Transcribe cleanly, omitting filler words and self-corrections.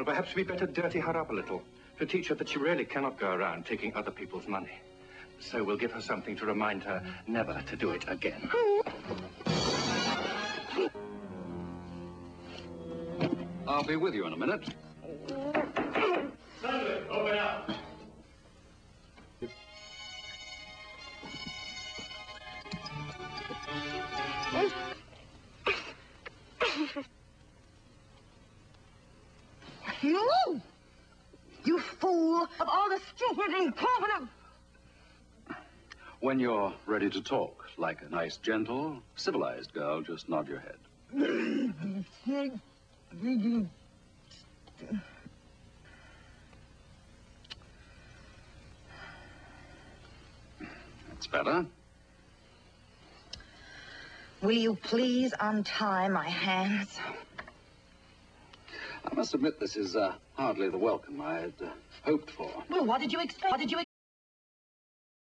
Well, perhaps we'd better dirty her up a little to teach her that she really cannot go around taking other people's money. So we'll give her something to remind her never to do it again. I'll be with you in a minute. Sandra, open up. You! You fool! Of all the stupid, incompetent... When you're ready to talk, like a nice, gentle, civilized girl, just nod your head. That's better. Will you please untie my hands? I must admit this is hardly the welcome I had hoped for. Well, what did you expect? What did you